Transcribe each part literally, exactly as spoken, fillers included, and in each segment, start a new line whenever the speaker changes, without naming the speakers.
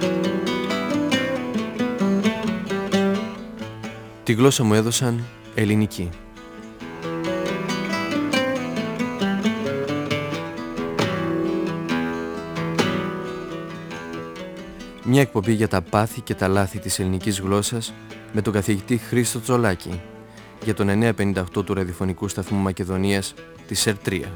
Τη γλώσσα μου έδωσαν ελληνική. Μια εκπομπή για τα πάθη και τα λάθη της ελληνικής γλώσσας με τον καθηγητή Χρήστο Τσολάκη για τον εννιακόσια πενήντα οκτώ του ραδιοφωνικού σταθμού Μακεδονίας της ΕΡ τρία.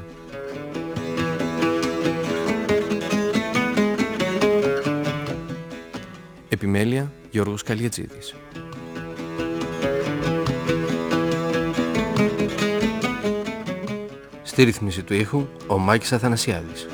Επιμέλεια Γιώργος Καλιατζίδης. Στη ρύθμιση του ήχου ο Μάκης Αθανασιάδης.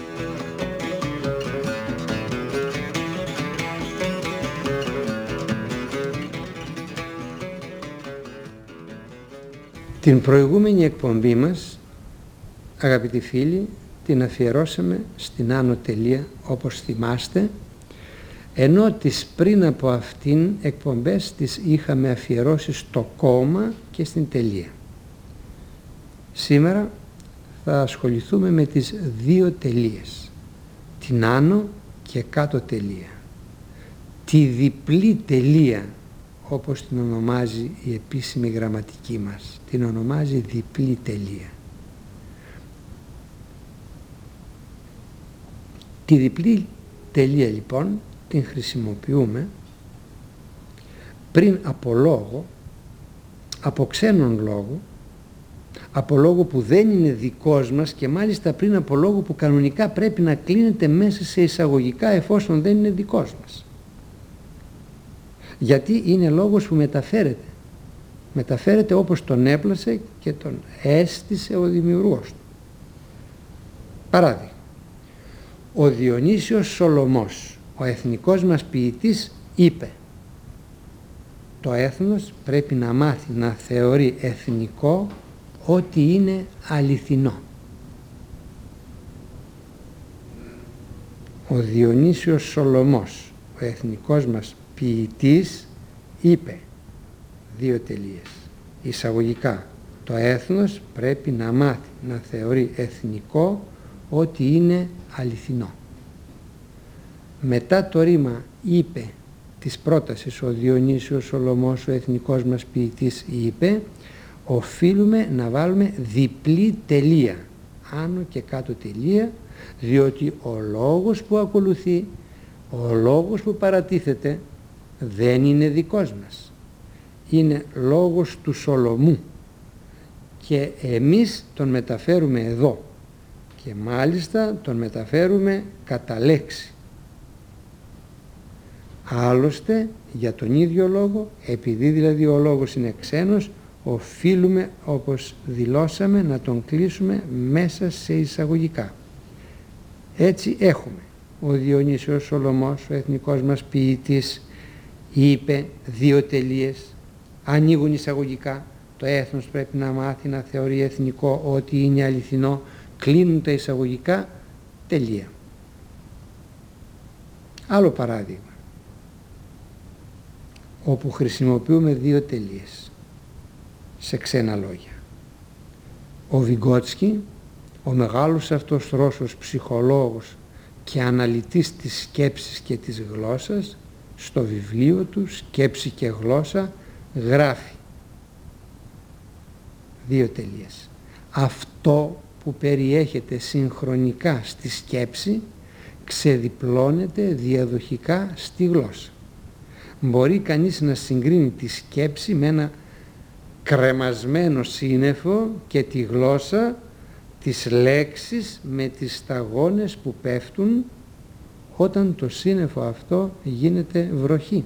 Την προηγούμενη εκπομπή μας, αγαπητοί φίλοι, την αφιερώσαμε στην άνω τελεία, όπως θυμάστε, ενώ τις πριν από αυτήν εκπομπές τις είχαμε αφιερώσει στο κόμμα και στην τελεία. Σήμερα θα ασχοληθούμε με τις δύο τελείες, την άνω και κάτω τελεία, τη διπλή τελεία, όπως την ονομάζει η επίσημη γραμματική μας, την ονομάζει διπλή τελεία. Τη διπλή τελεία λοιπόν την χρησιμοποιούμε πριν από λόγο, από ξένον λόγο, από λόγο που δεν είναι δικός μας και μάλιστα πριν από λόγο που κανονικά πρέπει να κλείνεται μέσα σε εισαγωγικά εφόσον δεν είναι δικός μας. Γιατί είναι λόγος που μεταφέρεται. Μεταφέρεται όπως τον έπλασε και τον έστησε ο δημιουργός του. Παράδειγμα, ο Διονύσιος Σολωμός, ο εθνικός μας ποιητής, είπε: το έθνος πρέπει να μάθει να θεωρεί εθνικό ό,τι είναι αληθινό. Ο Διονύσιος Σολωμός, ο εθνικός μας ποιητής, είπε, δύο τελείες, εισαγωγικά, το έθνος πρέπει να μάθει να θεωρεί εθνικό ό,τι είναι αληθινό. Μετά το ρήμα είπε της πρότασης, ο Διονύσιος Σολωμός, ο εθνικός μας ποιητής, είπε, οφείλουμε να βάλουμε διπλή τελεία, άνω και κάτω τελεία, διότι ο λόγος που ακολουθεί, ο λόγος που παρατίθεται, δεν είναι δικός μας. Είναι λόγος του Σολωμού και εμείς τον μεταφέρουμε εδώ και μάλιστα τον μεταφέρουμε κατά λέξη. Άλλωστε, για τον ίδιο λόγο, επειδή δηλαδή ο λόγος είναι ξένος, οφείλουμε, όπως δηλώσαμε, να τον κλείσουμε μέσα σε εισαγωγικά. Έτσι έχουμε, ο Διονύσιος Σολωμός, ο εθνικός μας ποιητής, είπε, δύο τελείες, ανοίγουν εισαγωγικά, το έθνος πρέπει να μάθει να θεωρεί εθνικό ό,τι είναι αληθινό, κλείνουν τα εισαγωγικά, τελεία. Άλλο παράδειγμα, όπου χρησιμοποιούμε δύο τελείες σε ξένα λόγια. Ο Βιγκότσκι, ο μεγάλος αυτός Ρώσος ψυχολόγος και αναλυτής της σκέψης και της γλώσσας, στο βιβλίο του «Σκέψη και γλώσσα» γράφει, δύο τελείες, αυτό που περιέχεται συγχρονικά στη σκέψη ξεδιπλώνεται διαδοχικά στη γλώσσα. Μπορεί κανείς να συγκρίνει τη σκέψη με ένα κρεμασμένο σύννεφο και τη γλώσσα, τις λέξεις με τις σταγόνες που πέφτουν όταν το σύννεφο αυτό γίνεται βροχή.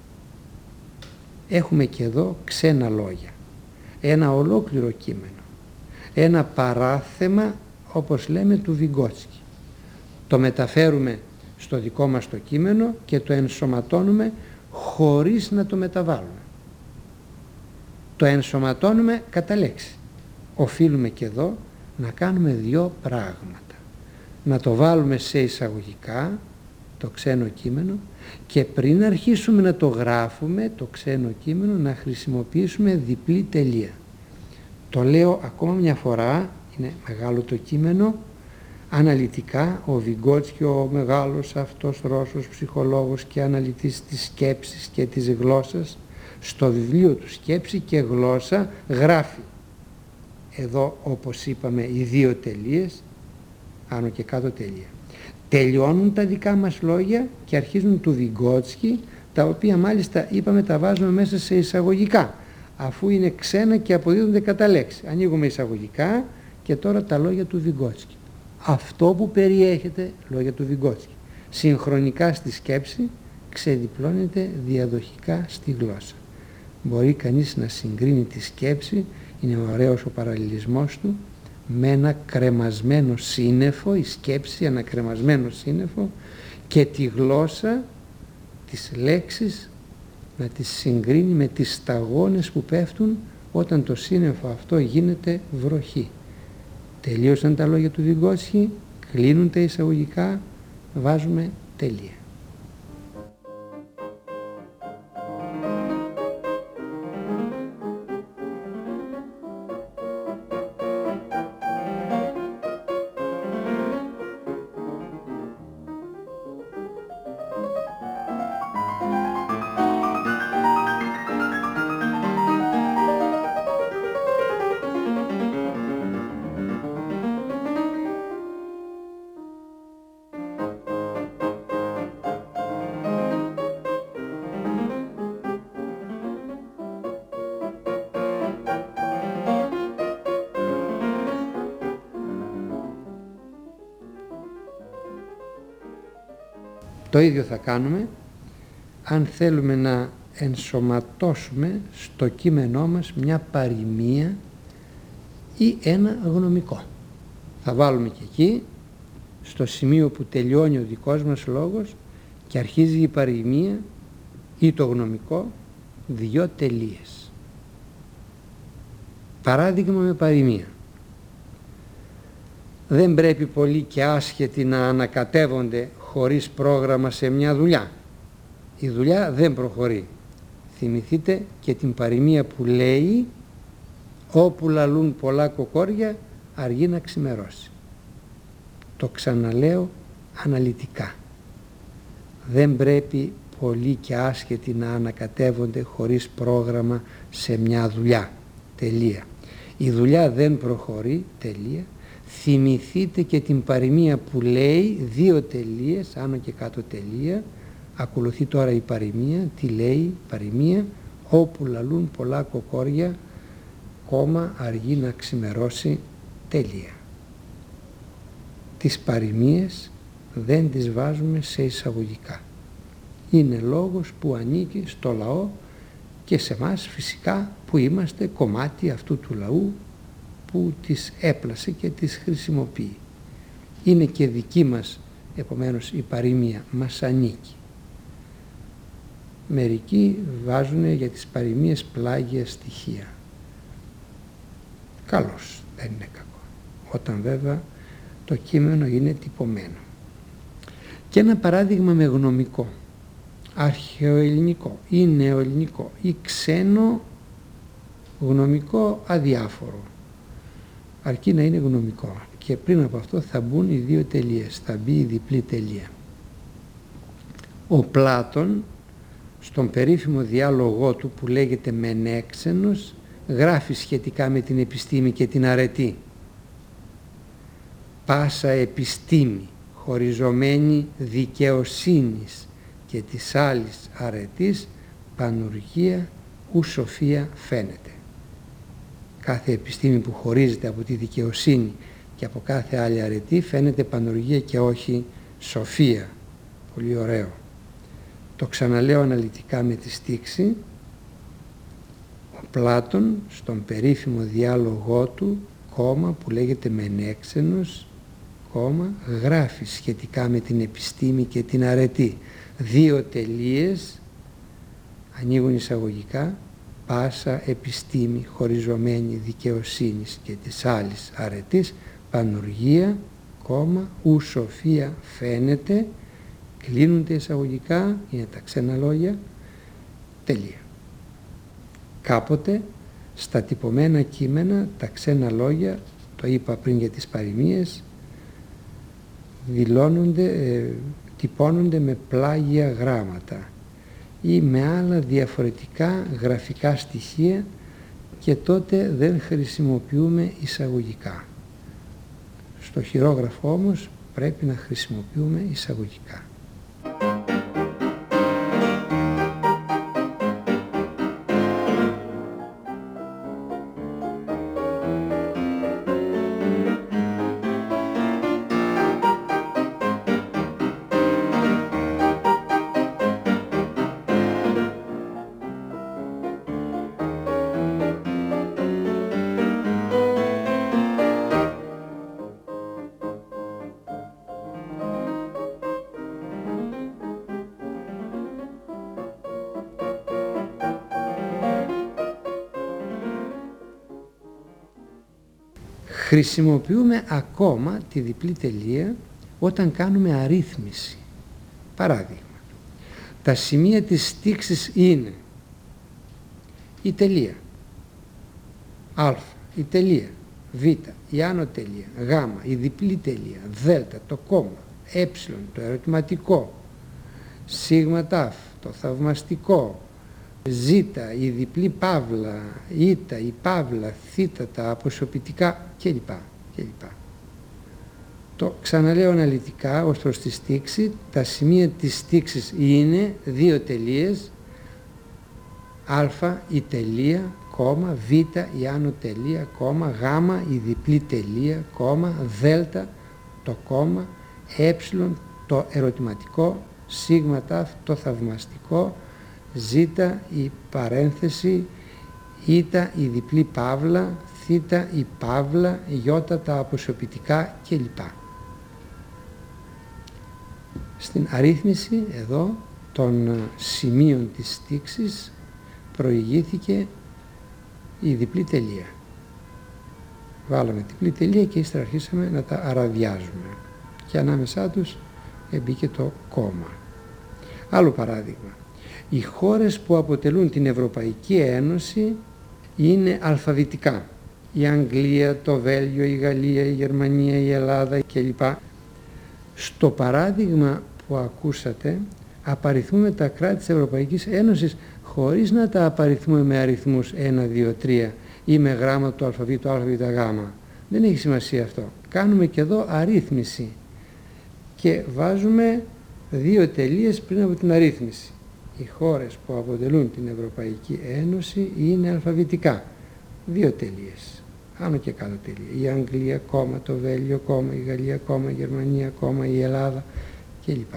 Έχουμε και εδώ ξένα λόγια, ένα ολόκληρο κείμενο, ένα παράθεμα, όπως λέμε, του Βιγκότσκι. Το μεταφέρουμε στο δικό μας το κείμενο και το ενσωματώνουμε χωρίς να το μεταβάλουμε. Το ενσωματώνουμε κατά λέξη. Οφείλουμε και εδώ να κάνουμε δύο πράγματα. Να το βάλουμε σε εισαγωγικά, το ξένο κείμενο, και πριν αρχίσουμε να το γράφουμε, το ξένο κείμενο, να χρησιμοποιήσουμε διπλή τελεία. Το λέω ακόμα μια φορά, είναι μεγάλο το κείμενο, Αναλυτικά ο Βιγκότσκι, ο μεγάλος αυτός Ρώσος ψυχολόγος και αναλυτής της σκέψης και της γλώσσας, στο βιβλίο του «Σκέψη και γλώσσα» γράφει, εδώ όπως είπαμε οι δύο τελείες, άνω και κάτω τελεία. Τελειώνουν τα δικά μας λόγια και αρχίζουν του Βιγκότσκι, τα οποία μάλιστα είπαμε τα βάζουμε μέσα σε εισαγωγικά, αφού είναι ξένα και αποδίδονται κατά λέξη. Ανοίγουμε εισαγωγικά και τώρα τα λόγια του Βιγκότσκι. Αυτό που περιέχεται, λόγια του Βιγκότσκι, συγχρονικά στη σκέψη, ξεδιπλώνεται διαδοχικά στη γλώσσα. Μπορεί κανείς να συγκρίνει τη σκέψη, είναι ωραίος ο παραλληλισμός του, με ένα κρεμασμένο σύννεφο, η σκέψη, ένα κρεμασμένο σύννεφο, και τη γλώσσα, τις λέξεις, να τις συγκρίνει με τις σταγόνες που πέφτουν όταν το σύννεφο αυτό γίνεται βροχή. Τελείωσαν τα λόγια του Βιγκότσκι, κλείνουν τα εισαγωγικά, βάζουμε τελεία. Το ίδιο θα κάνουμε αν θέλουμε να ενσωματώσουμε στο κείμενό μας μια παροιμία ή ένα γνωμικό. Θα βάλουμε και εκεί, στο σημείο που τελειώνει ο δικός μας λόγος και αρχίζει η παροιμία ή το γνωμικό, δυο τελείες. Παράδειγμα με παροιμία. Δεν πρέπει πολλοί και άσχετοι να ανακατεύονται χωρίς πρόγραμμα σε μια δουλειά. Η δουλειά δεν προχωρεί. Θυμηθείτε και την παροιμία που λέει «Όπου λαλούν πολλά κοκόρια αργεί να ξημερώσει». Το ξαναλέω αναλυτικά. Δεν πρέπει πολλοί και άσχετοι να ανακατεύονται χωρίς πρόγραμμα σε μια δουλειά. Τελεία. Η δουλειά δεν προχωρεί. Τελεία. Θυμηθείτε και την παροιμία που λέει δύο τελείες, άνω και κάτω τελεία. Ακολουθεί τώρα η παροιμία. Τι λέει η παροιμία? Όπου λαλούν πολλά κοκόρια, κόμμα αργεί να ξημερώσει. Τελεία. Τις παροιμίες δεν τις βάζουμε σε εισαγωγικά. Είναι λόγος που ανήκει στο λαό και σε μας φυσικά που είμαστε κομμάτι αυτού του λαού που τις έπλασε και τις χρησιμοποιεί. Είναι και δική μας, επομένως η παροιμία μας ανήκει. Μερικοί βάζουν για τις παροιμίες πλάγια στοιχεία. Καλώς, δεν είναι κακό. Όταν βέβαια το κείμενο είναι τυπωμένο. Και ένα παράδειγμα με γνωμικό, αρχαιοελληνικό ή νεοελληνικό ή ξένο γνωμικό αδιάφορο. Αρκεί να είναι γνωμικό. Και πριν από αυτό θα μπουν οι δύο τελείες, θα μπει η διπλή τελεία. Ο Πλάτων στον περίφημο διάλογό του που λέγεται «Μενέξενος» γράφει σχετικά με την επιστήμη και την αρετή. «Πάσα επιστήμη χωριζομένη δικαιοσύνης και της άλλης αρετής πανουργία ου σοφία φαίνεται». Κάθε επιστήμη που χωρίζεται από τη δικαιοσύνη και από κάθε άλλη αρετή φαίνεται πανουργία και όχι σοφία. Πολύ ωραίο. Το ξαναλέω αναλυτικά με τη στίξη. Ο Πλάτων στον περίφημο διάλογό του, κόμμα που λέγεται «Μενέξενος», κόμμα, γράφει σχετικά με την επιστήμη και την αρετή. Δύο τελείες, ανοίγουν εισαγωγικά, πάσα επιστήμη χωριζομένη δικαιοσύνης και της άλλης αρετής, πανουργία, κόμμα, ου σοφία φαίνεται, κλείνουν τα εισαγωγικά, είναι τα ξένα λόγια, τελεία. Κάποτε στα τυπωμένα κείμενα τα ξένα λόγια, το είπα πριν για τις παροιμίες, δηλώνονται, ε, τυπώνονται με πλάγια γράμματα ή με άλλα διαφορετικά γραφικά στοιχεία και τότε δεν χρησιμοποιούμε εισαγωγικά. Στο χειρόγραφο όμως πρέπει να χρησιμοποιούμε εισαγωγικά. Χρησιμοποιούμε ακόμα τη διπλή τελεία όταν κάνουμε αρρύθμιση. Παράδειγμα, τα σημεία της στίξης είναι η τελεία, α, η τελεία, β, η άνω τελεία, γ, η διπλή τελεία, δ, το κόμμα, ε, το ερωτηματικό, σίγμα τάφ, το θαυμαστικό, ζ, η διπλή παύλα, η, η παύλα, θ, τα αποσιοποιητικά κλπ. κλπ. Το ξαναλέω αναλυτικά ως προς τη στίξη. Τα σημεία της στίξης είναι δύο τελείες, α, η τελεία, κόμμα, β, η άνω τελεία, κόμμα, γ, η διπλή τελεία, κόμμα, δ, το κόμμα, ε, το ερωτηματικό, σίγμα τάφ, το θαυμαστικό, ζ, η παρένθεση, η, η διπλή παύλα, θ, η παύλα, ι, τα αποσιοποιητικά κλπ. Στην αρρύθμιση εδώ των σημείων της στίξης προηγήθηκε η διπλή τελεία. Βάλαμε διπλή τελεία και ύστερα αρχίσαμε να τα αραδιάζουμε και ανάμεσά τους μπήκε το κόμμα. Άλλο παράδειγμα. Οι χώρες που αποτελούν την Ευρωπαϊκή Ένωση είναι αλφαβητικά. Η Αγγλία, το Βέλγιο, η Γαλλία, η Γερμανία, η Ελλάδα κλπ. Στο παράδειγμα που ακούσατε, απαριθμούμε τα κράτη της Ευρωπαϊκής Ένωσης χωρίς να τα απαριθμούμε με αριθμούς ένα, δύο, τρία ή με γράμμα του αλφαβήτου α, β, γ. Δεν έχει σημασία αυτό. Κάνουμε και εδώ αρρύθμιση και βάζουμε δύο τελείες πριν από την αρρύθμιση. Οι χώρες που αποτελούν την Ευρωπαϊκή Ένωση είναι αλφαβητικά. Δύο τελείες, άνω και κάτω τελεία. Η Αγγλία, κόμμα, το Βέλγιο, κόμμα, η Γαλλία, κόμμα, η Γερμανία, κόμμα, η Ελλάδα κλπ.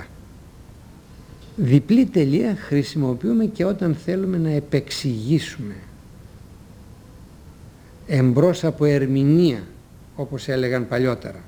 Διπλή τελεία χρησιμοποιούμε και όταν θέλουμε να επεξηγήσουμε. Εμπρός από ερμηνεία, όπως έλεγαν παλιότερα.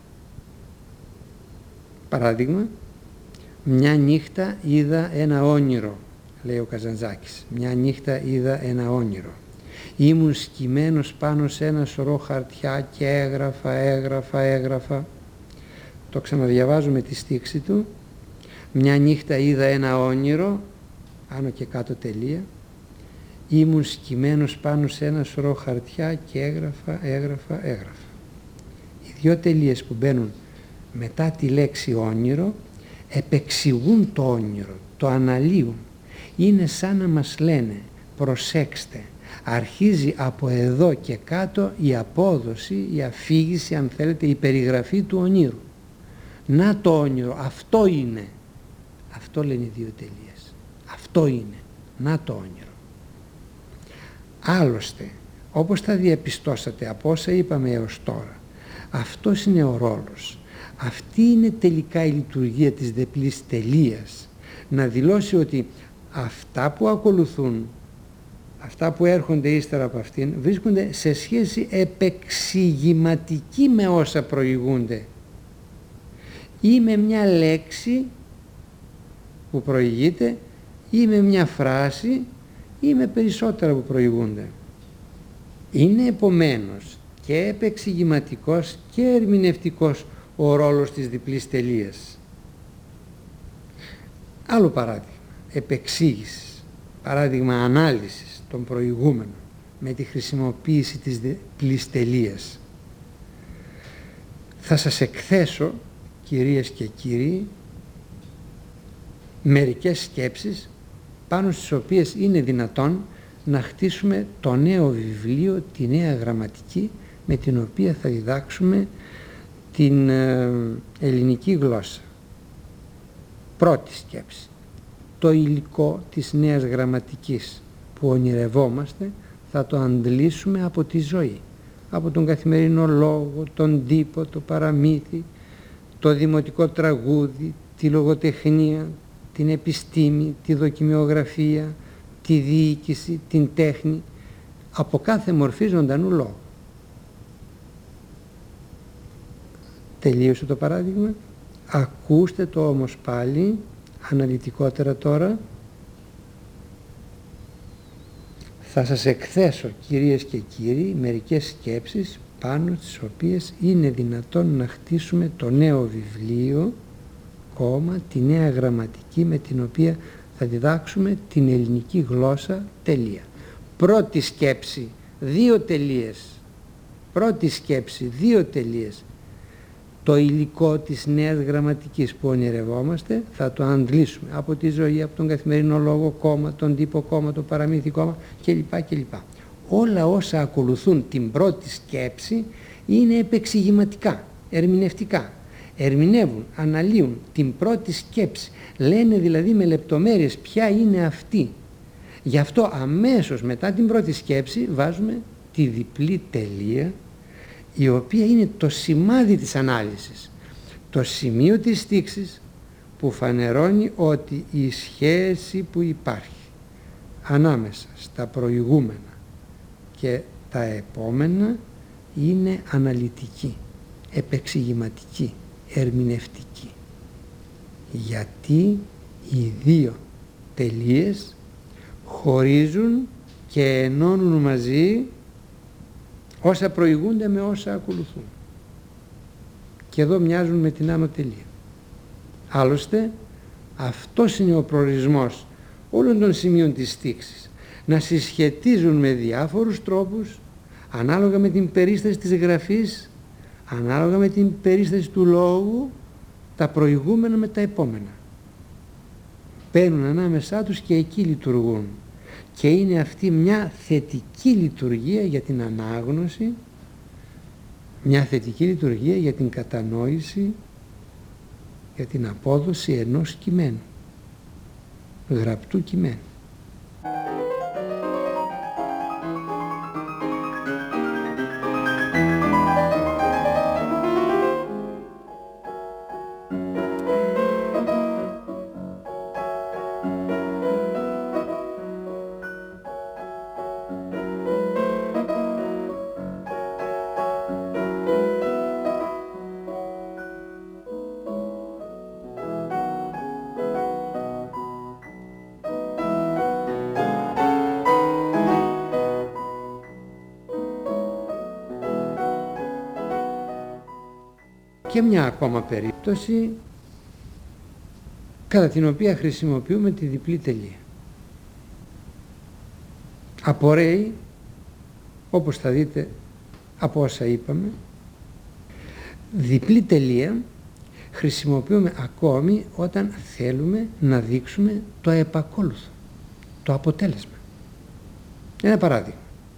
Παράδειγμα, μια νύχτα είδα ένα όνειρο, λέει ο Καζαντζάκης. Μια νύχτα είδα ένα όνειρο. Ήμουν σκυμμένος πάνω σε ένα σωρό χαρτιά και έγραφα, έγραφα, έγραφα. Το ξαναδιαβάζω με τη στίξη του. Μια νύχτα είδα ένα όνειρο, άνω και κάτω τελεία. Ήμουν σκυμμένος πάνω σε ένα σωρό χαρτιά και έγραφα, έγραφα, έγραφα. Οι δύο τελείες που μπαίνουν μετά τη λέξη όνειρο επεξηγούν το όνειρο, το αναλύουν. Είναι σαν να μας λένε, προσέξτε, αρχίζει από εδώ και κάτω η απόδοση, η αφήγηση, αν θέλετε, η περιγραφή του ονείρου. Να το όνειρο, αυτό είναι. Αυτό λένε οι δύο τελείες. Αυτό είναι. Να το όνειρο. Άλλωστε, όπως θα διαπιστώσατε από όσα είπαμε έως τώρα, αυτός είναι ο ρόλος. Αυτή είναι τελικά η λειτουργία της διπλής τελείας. Να δηλώσει ότι αυτά που ακολουθούν, αυτά που έρχονται ύστερα από αυτήν, βρίσκονται σε σχέση επεξηγηματική με όσα προηγούνται. Ή με μια λέξη που προηγείται, ή με μια φράση, ή με περισσότερα που προηγούνται. Είναι επομένως και επεξηγηματικός και ερμηνευτικός ο ρόλος της διπλής τελείας. Άλλο παράδειγμα, επεξήγησης, παράδειγμα ανάλυσης των προηγούμενων με τη χρησιμοποίηση της διπλής τελείας. Θα σας εκθέσω κυρίες και κύριοι, μερικές σκέψεις πάνω στις οποίες είναι δυνατόν να χτίσουμε το νέο βιβλίο, τη νέα γραμματική με την οποία θα διδάξουμε την ελληνική γλώσσα. Πρώτη σκέψη. Το υλικό της νέας γραμματικής που ονειρευόμαστε θα το αντλήσουμε από τη ζωή, από τον καθημερινό λόγο, τον τύπο, το παραμύθι, το δημοτικό τραγούδι, τη λογοτεχνία, την επιστήμη, τη δοκιμιογραφία, τη διοίκηση, την τέχνη, από κάθε μορφή ζωντανού λόγου. Τελείωσε το παράδειγμα. Ακούστε το όμως πάλι αναλυτικότερα τώρα. Θα σας εκθέσω, κυρίες και κύριοι, μερικές σκέψεις πάνω στις οποίες είναι δυνατόν να χτίσουμε το νέο βιβλίο, κόμμα, τη νέα γραμματική με την οποία θα διδάξουμε την ελληνική γλώσσα, τελεία. Πρώτη σκέψη, δύο τελείες. Πρώτη σκέψη, δύο τελείες. Το υλικό της νέας γραμματικής που ονειρευόμαστε θα το αντλήσουμε από τη ζωή, από τον καθημερινό λόγο, κόμμα, τον τύπο κόμμα, το παραμύθι κόμμα κλπ. κλπ. Όλα όσα ακολουθούν την πρώτη σκέψη είναι επεξηγηματικά, ερμηνευτικά. Ερμηνεύουν, αναλύουν την πρώτη σκέψη, λένε δηλαδή με λεπτομέρειες ποια είναι αυτή. Γι' αυτό αμέσως μετά την πρώτη σκέψη βάζουμε τη διπλή τελεία, η οποία είναι το σημάδι της ανάλυσης, το σημείο της στίξης που φανερώνει ότι η σχέση που υπάρχει ανάμεσα στα προηγούμενα και τα επόμενα είναι αναλυτική, επεξηγηματική, ερμηνευτική. Γιατί οι δύο τελείες χωρίζουν και ενώνουν μαζί όσα προηγούνται με όσα ακολουθούν. Και εδώ μοιάζουν με την άνω τελεία. Άλλωστε, αυτός είναι ο προορισμός όλων των σημείων της στίξης. Να συσχετίζουν με διάφορους τρόπους, ανάλογα με την περίσταση της γραφής, ανάλογα με την περίσταση του λόγου, τα προηγούμενα με τα επόμενα. Μπαίνουν ανάμεσά τους και εκεί λειτουργούν. Και είναι αυτή μια θετική λειτουργία για την ανάγνωση, μια θετική λειτουργία για την κατανόηση, για την απόδοση ενός κειμένου, γραπτού κειμένου. Και μια ακόμα περίπτωση κατά την οποία χρησιμοποιούμε τη διπλή τελεία. Απορρέει, όπως θα δείτε από όσα είπαμε, διπλή τελεία χρησιμοποιούμε ακόμη όταν θέλουμε να δείξουμε το επακόλουθο, το αποτέλεσμα. Ένα παράδειγμα.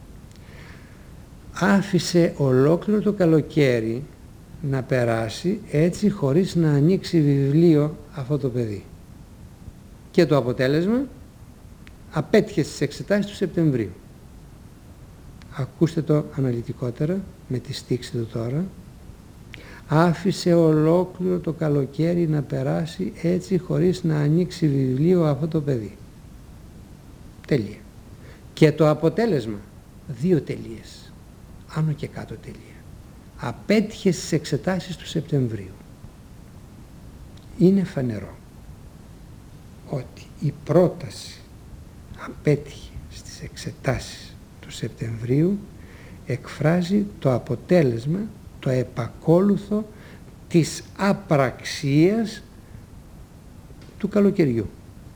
Άφησε ολόκληρο το καλοκαίρι να περάσει έτσι χωρίς να ανοίξει βιβλίο αυτό το παιδί. Και το αποτέλεσμα, απέτυχε στις εξετάσεις του Σεπτεμβρίου. Ακούστε το αναλυτικότερα με τη στίξη του τώρα. Άφησε ολόκληρο το καλοκαίρι να περάσει έτσι χωρίς να ανοίξει βιβλίο αυτό το παιδί. Τελεία. Και το αποτέλεσμα, δύο τελείες, άνω και κάτω τελεία. Απέτυχε στις εξετάσεις του Σεπτεμβρίου. Είναι φανερό ότι η πρόταση απέτυχε στις εξετάσεις του Σεπτεμβρίου εκφράζει το αποτέλεσμα, το επακόλουθο της απραξίας του καλοκαιριού.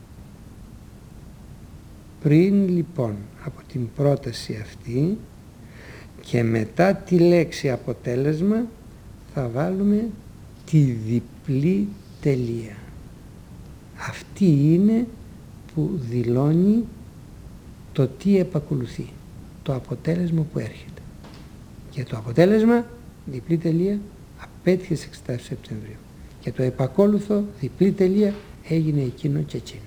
Πριν λοιπόν από την πρόταση αυτή και μετά τη λέξη αποτέλεσμα θα βάλουμε τη διπλή τελεία. Αυτή είναι που δηλώνει το τι επακολουθεί, το αποτέλεσμα που έρχεται. Και το αποτέλεσμα, διπλή τελεία, απέτυχε στις εξετάσεις του Σεπτεμβρίου. Και το επακόλουθο, διπλή τελεία, έγινε εκείνο και εκείνο.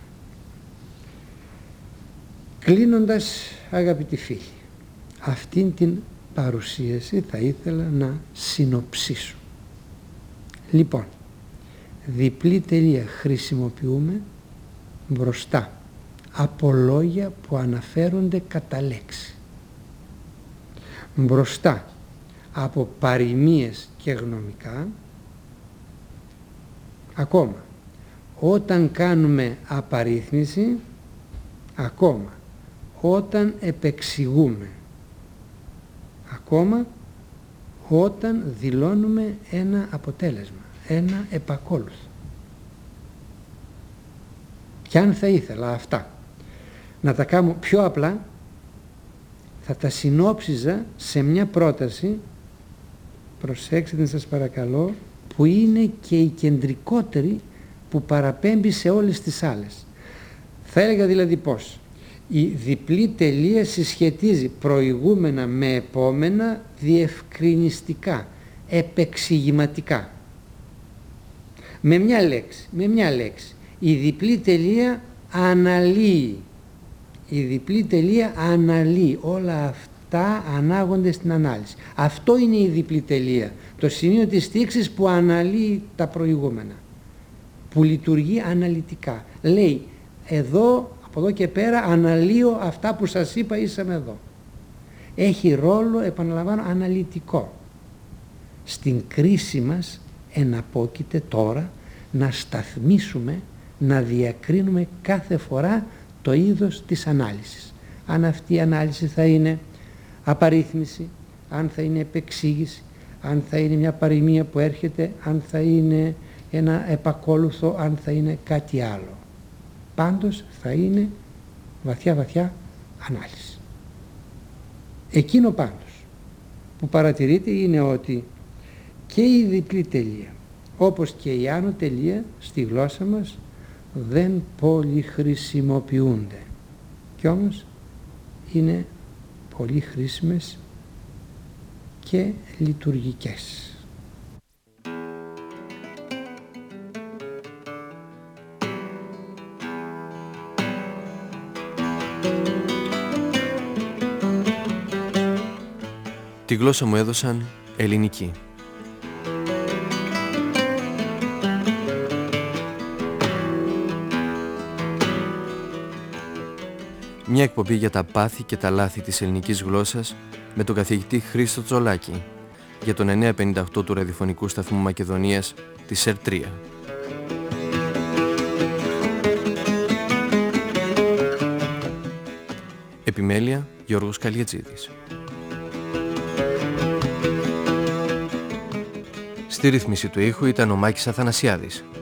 Κλείνοντας, αγαπητοί φίλοι, αυτήν την παρουσίαση θα ήθελα να συνοψίσω. Λοιπόν, διπλή τελεία χρησιμοποιούμε μπροστά από λόγια που αναφέρονται κατά λέξη. Μπροστά από παροιμίες και γνωμικά. Ακόμα, όταν κάνουμε απαρίθμηση, ακόμα, όταν επεξηγούμε, ακόμα, όταν δηλώνουμε ένα αποτέλεσμα, ένα επακόλουθο. Και αν θα ήθελα αυτά να τα κάνω πιο απλά, θα τα συνόψιζα σε μια πρόταση, προσέξτε την σας παρακαλώ, που είναι και η κεντρικότερη που παραπέμπει σε όλες τις άλλες. Θα έλεγα δηλαδή πώς. Η διπλή τελεία συσχετίζει προηγούμενα με επόμενα διευκρινιστικά, επεξηγηματικά. Με μια λέξη, με μια λέξη. Η διπλή τελεία αναλύει. Η διπλή τελεία αναλύει. Όλα αυτά ανάγονται στην ανάλυση. Αυτό είναι η διπλή τελεία. Το σημείο της στίξης που αναλύει τα προηγούμενα. Που λειτουργεί αναλυτικά. Λέει, εδώ, από εδώ και πέρα αναλύω αυτά που σας είπα, είσαμε εδώ. Έχει ρόλο, επαναλαμβάνω, αναλυτικό. Στην κρίση μας εναπόκειται τώρα να σταθμίσουμε, να διακρίνουμε κάθε φορά το είδος της ανάλυσης. Αν αυτή η ανάλυση θα είναι απαρίθμηση, αν θα είναι επεξήγηση, αν θα είναι μια παροιμία που έρχεται, αν θα είναι ένα επακόλουθο, αν θα είναι κάτι άλλο. Πάντως θα είναι βαθιά βαθιά ανάλυση. Εκείνο πάντως που παρατηρείται είναι ότι και η διπλή τελεία όπως και η άνω τελεία στη γλώσσα μας δεν πολύ χρησιμοποιούνται. Κι όμως είναι πολύ χρήσιμες και λειτουργικές.
Τη γλώσσα μου έδωσαν ελληνική. Μια εκπομπή για τα πάθη και τα λάθη της ελληνικής γλώσσας με τον καθηγητή Χρήστο Τζολάκη για τον εννιακόσια πενήντα οκτώ του ραδιοφωνικού σταθμού Μακεδονίας της ΕΡΤ τρία. Επιμέλεια Γιώργος Καλιατζίδης. Στη ρύθμιση του ήχου ήταν ο Μάκης Αθανασιάδης.